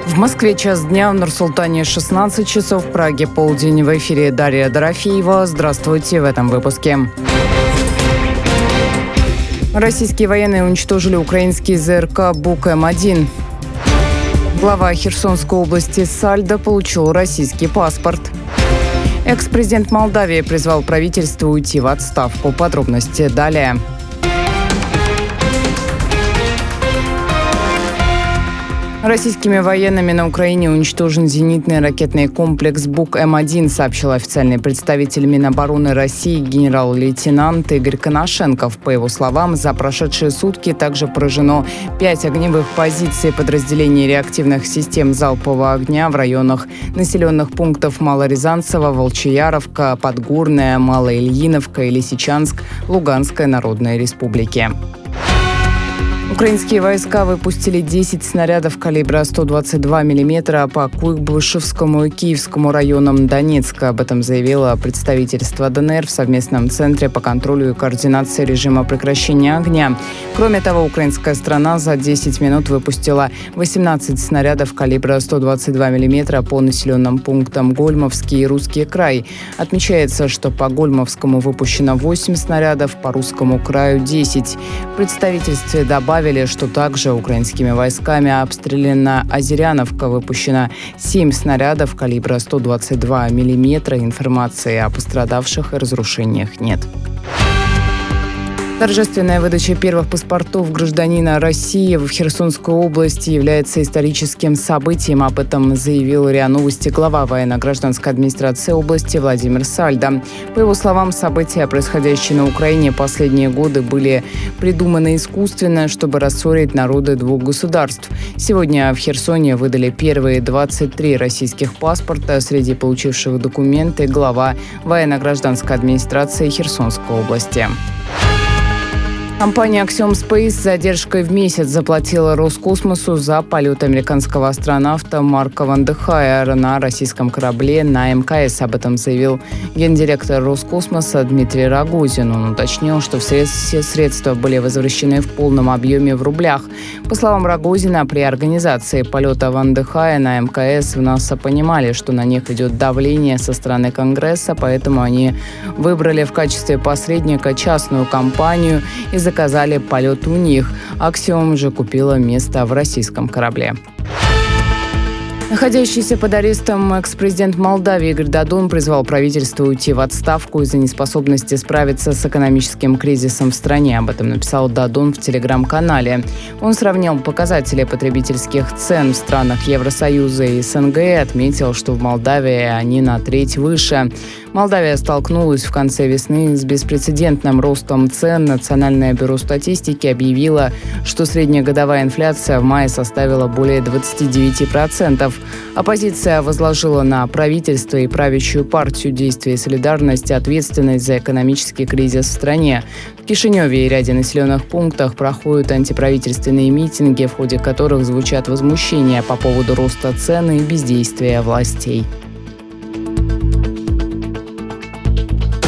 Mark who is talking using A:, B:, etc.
A: В Москве час дня, в Нур-Султане 16 часов, в Праге полдень. В эфире Дарья Дорофеева. Здравствуйте в этом выпуске. Российские военные уничтожили украинский ЗРК «Бук-М1». Глава Херсонской области Сальдо получил российский паспорт. Экс-президент Молдавии призвал правительство уйти в отставку. Подробности далее. Российскими военными на Украине уничтожен зенитный ракетный комплекс «Бук-М1», сообщил официальный представитель Минобороны России генерал-лейтенант Игорь Коношенков. По его словам, за прошедшие сутки также поражено 5 огневых позиций подразделений реактивных систем залпового огня в районах населенных пунктов Малорязанцево, Волчияровка, Подгорная, Малоильиновка и Лисичанск Луганской Народной Республики. Украинские войска выпустили 10 снарядов калибра 122 мм по Куйбышевскому и Киевскому районам Донецка. Об этом заявило представительство ДНР в совместном центре по контролю и координации режима прекращения огня. Кроме того, украинская сторона за 10 минут выпустила 18 снарядов калибра 122 мм по населенным пунктам Гольмовский и Русский край. Отмечается, что по Гольмовскому выпущено 8 снарядов, по Русскому краю 10. В представительстве добавили, что также украинскими войсками обстреляна Озеряновка, выпущено 7 снарядов калибра 122 мм. Информации о пострадавших и разрушениях нет. Торжественная выдача первых паспортов гражданина России в Херсонской области является историческим событием. Об этом заявил РИА Новости глава военно-гражданской администрации области Владимир Сальдо. По его словам, события, происходящие на Украине последние годы, были придуманы искусственно, чтобы рассорить народы двух государств. Сегодня в Херсоне выдали первые 23 российских паспорта. Среди получивших документы глава военно-гражданской администрации Херсонской области. Компания Axiom Space с задержкой в месяц заплатила Роскосмосу за полет американского астронавта Марка Вандехая на российском корабле на МКС. Об этом заявил гендиректор Роскосмоса Дмитрий Рогозин. Он уточнил, что все средства были возвращены в полном объеме в рублях. По словам Рогозина, при организации полета Вандехая на МКС в НАСА понимали, что на них идет давление со стороны Конгресса, поэтому они выбрали в качестве посредника частную компанию и заказали полет у них. Axiom же купила место в российском корабле. Находящийся под арестом экс-президент Молдавии Игорь Додон призвал правительство уйти в отставку из-за неспособности справиться с экономическим кризисом в стране. Об этом написал Додон в телеграм-канале. Он сравнил показатели потребительских цен в странах Евросоюза и СНГ и отметил, что в Молдавии они на треть выше. Молдавия столкнулась в конце весны с беспрецедентным ростом цен. Национальное бюро статистики объявило, что среднегодовая инфляция в мае составила более 29%. Оппозиция возложила на правительство и правящую партию «Действие и солидарность» ответственность за экономический кризис в стране. В Кишиневе и ряде населенных пунктах проходят антиправительственные митинги, в ходе которых звучат возмущения по поводу роста цен и бездействия властей.